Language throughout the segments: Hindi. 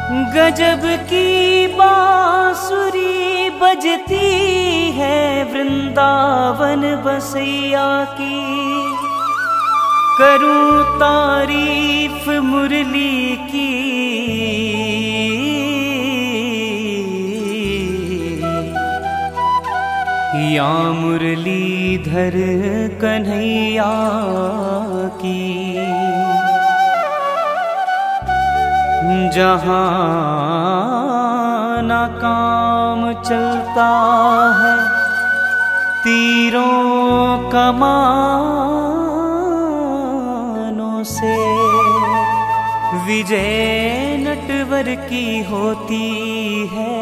गजब की बांसुरी बजती है वृंदावन बसैया की। करूं तारीफ मुरली की, या मुरलीधर कन्हैया की। जहाँ ना काम चलता है तीरों कमानों से, विजय नटवर की होती है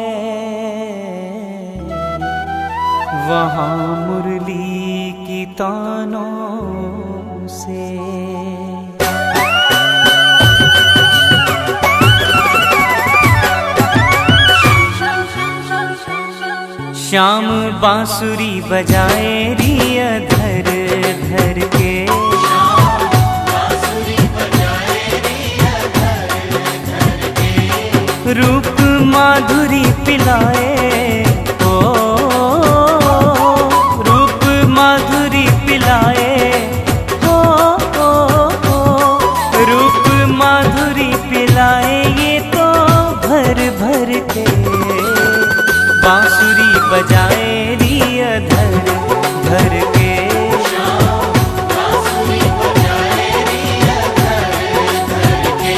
वहाँ मुरली की तानों से। श्याम बांसुरी बजाए रिया धर धर के, रूप माधुरी पिलाए, ओ रूप माधुरी पिलाए, ओ रूप माधुरी पिलाए, ये तो भर भर के बांसुरी बजाए रिया धर धर के। बांसुरी बजाए रिया धर धर के।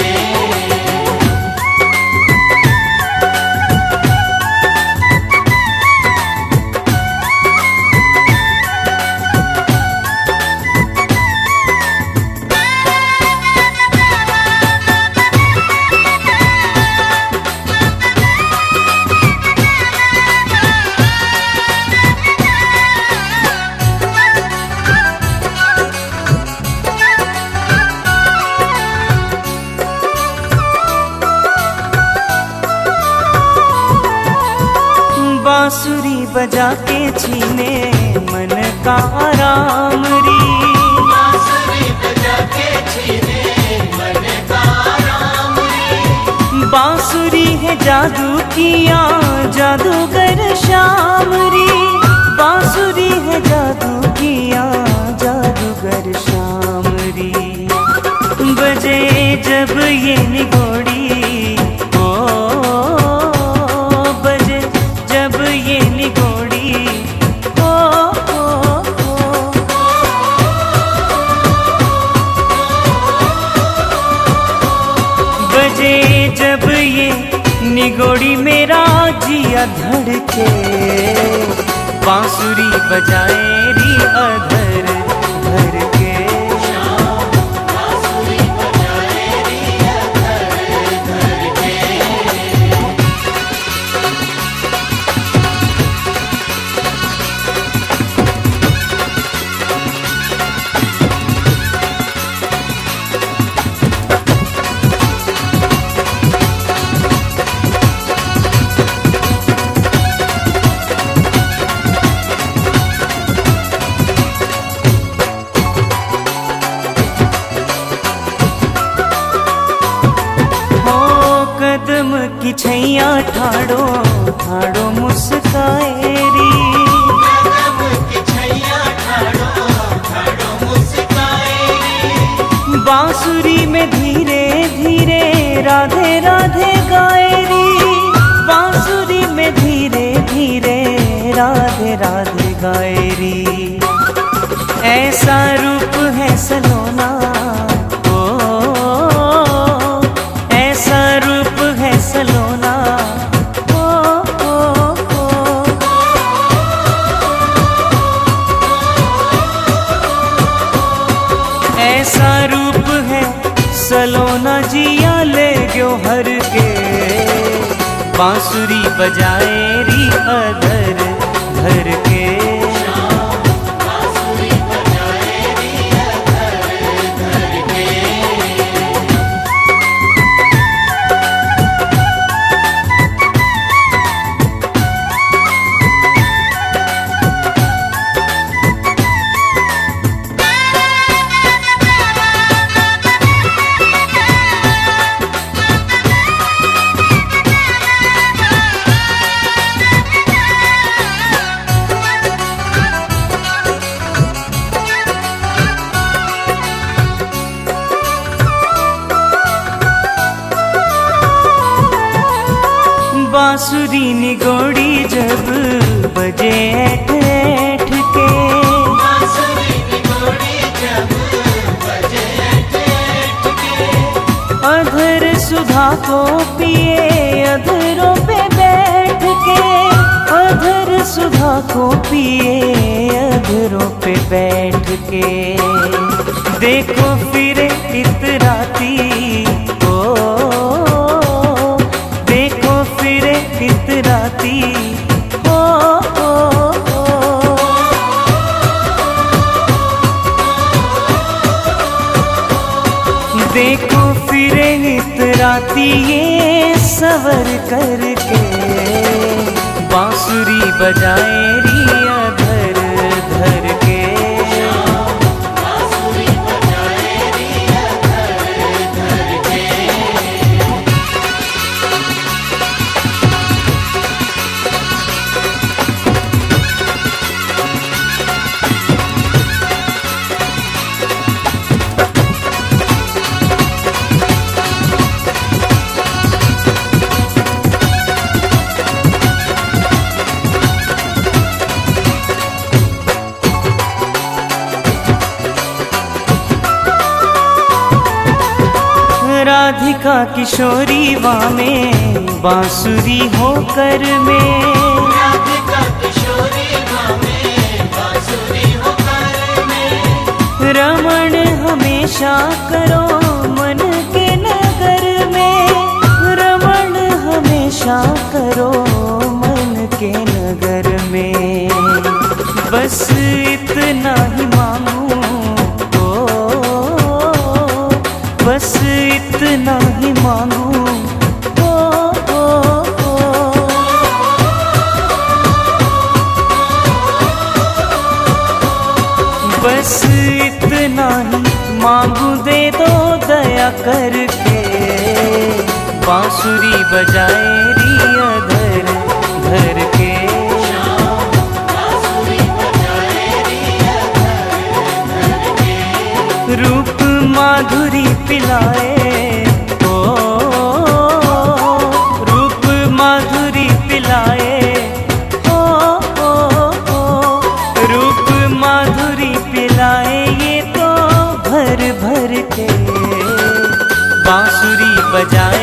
बांसुरी बजा के छीने मन का आराम री, बांसुरी बजा के छीने मन का आराम री। बांसुरी है जादू किया जादूगर श्याम री, बांसुरी है जादू किया जादूगर श्याम री। बजे जब ये निगोड़ी, जब ये निगोड़ी मेरा जिया धड़के, बांसुरी बजाए री अधर धर के। बांसुरी बजाए री अधर धर के। कदम की छैया ठाड़ो ठाड़ो मुस्काए री, कदम की छैया ठाड़ो ठाड़ो मुस्काए री। बांसुरी में धीरे धीरे राधे राधे गाए री, बांसुरी में धीरे धीरे राधे राधे गाए री। ऐसा रूप है सलोना, सलोना, ओ ऐसा रूप है सलोना जिया ले गयो हर के। बांसुरी बजाए री अधर धर के। बांसुरी निगोड़ी जब बजे ऐठ ऐठ के, अधर सुधा को पिए अधरों पे बैठ के, अधर सुधा को पिए अधरों पे बैठ के। देखो फिरे इतराती ओ, देखो फिरे इतराती ओ, देखो फिरे इतराती ये सवर करके, बांसुरी बजाए रिया धर धर के। राधिका किशोरी वामे बांसुरी होकर में, राधिका किशोरी वामे बांसुरी होकर में, रमण हमेशा करो मन के नगर में, रमण हमेशा करो मन के नगर में। बस इतना ही मांगू बस इतना ही मांगू बस इतना ही मांगू, दे दो दया करके, बांसुरी बजाए रिया धर धर के। रूप माधुरी पिलाए ओ, रूप माधुरी पिलाए ओ, रूप माधुरी पिलाए ये तो भर भर के, बांसुरी बजा